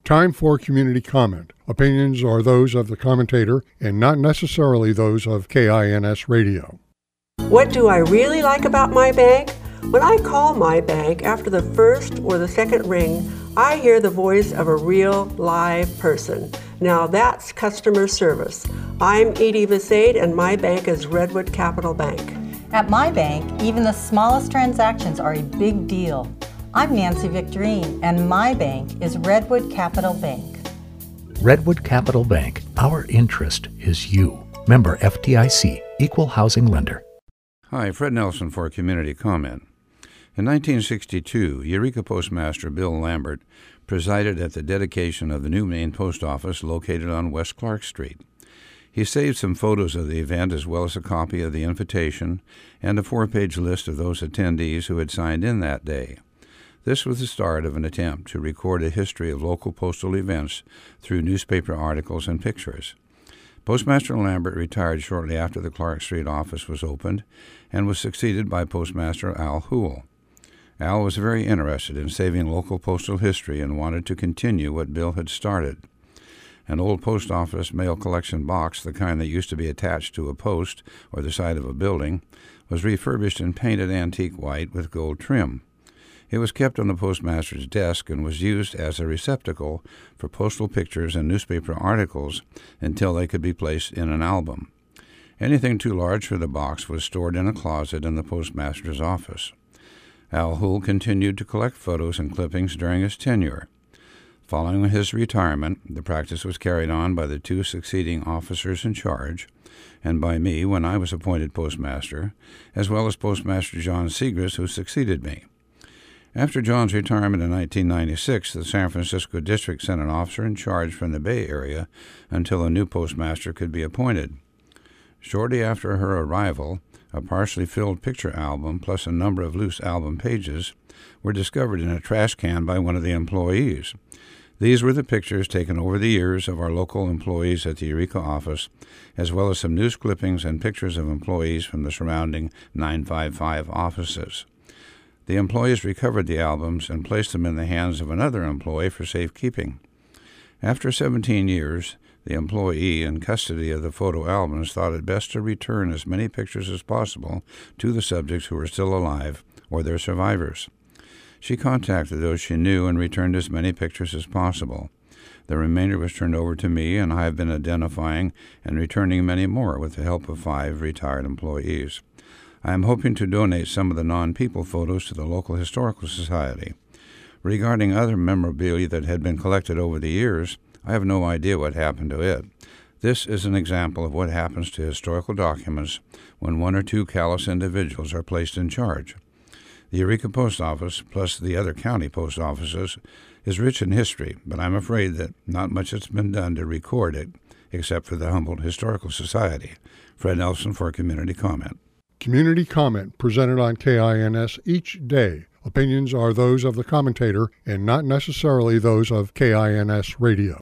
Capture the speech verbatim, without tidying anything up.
Time for community comment. Opinions are those of the commentator and not necessarily those of K I N S Radio. What do I really like about my bank? When I call my bank after the first or the second ring, I hear the voice of a real live person. Now that's customer service. I'm Edie Visade and my bank is Redwood Capital Bank. At my bank, even the smallest transactions are a big deal. I'm Nancy Victorine, and my bank is Redwood Capital Bank. Redwood Capital Bank, our interest is you. Member F D I C, Equal Housing Lender. Hi, Fred Nelson for Community Comment. In nineteen sixty-two, Eureka Postmaster Bill Lambert presided at the dedication of the new main post office located on West Clark Street. He saved some photos of the event as well as a copy of the invitation and a four-page list of those attendees who had signed in that day. This was the start of an attempt to record a history of local postal events through newspaper articles and pictures. Postmaster Lambert retired shortly after the Clark Street office was opened and was succeeded by Postmaster Al Houle. Al was very interested in saving local postal history and wanted to continue what Bill had started. An old post office mail collection box, the kind that used to be attached to a post or the side of a building, was refurbished and painted antique white with gold trim. It was kept on the postmaster's desk and was used as a receptacle for postal pictures and newspaper articles until they could be placed in an album. Anything too large for the box was stored in a closet in the postmaster's office. Al Houle continued to collect photos and clippings during his tenure. Following his retirement, the practice was carried on by the two succeeding officers in charge, and by me when I was appointed postmaster, as well as Postmaster John Segrist, who succeeded me. After John's retirement in nineteen ninety-six, the San Francisco District sent an officer in charge from the Bay Area until a new postmaster could be appointed. Shortly after her arrival, a partially filled picture album plus a number of loose album pages were discovered in a trash can by one of the employees. These were the pictures taken over the years of our local employees at the Eureka office, as well as some news clippings and pictures of employees from the surrounding nine five five offices. The employees recovered the albums and placed them in the hands of another employee for safekeeping. After seventeen years, the employee in custody of the photo albums thought it best to return as many pictures as possible to the subjects who were still alive or their survivors. She contacted those she knew and returned as many pictures as possible. The remainder was turned over to me, and I have been identifying and returning many more with the help of five retired employees. I am hoping to donate some of the non-people photos to the local historical society. Regarding other memorabilia that had been collected over the years, I have no idea what happened to it. This is an example of what happens to historical documents when one or two callous individuals are placed in charge. The Eureka Post Office, plus the other county post offices, is rich in history, but I'm afraid that not much has been done to record it, except for the Humboldt Historical Society. Fred Nelson for Community Comment. Community comment presented on K I N S each day. Opinions are those of the commentator and not necessarily those of K I N S Radio.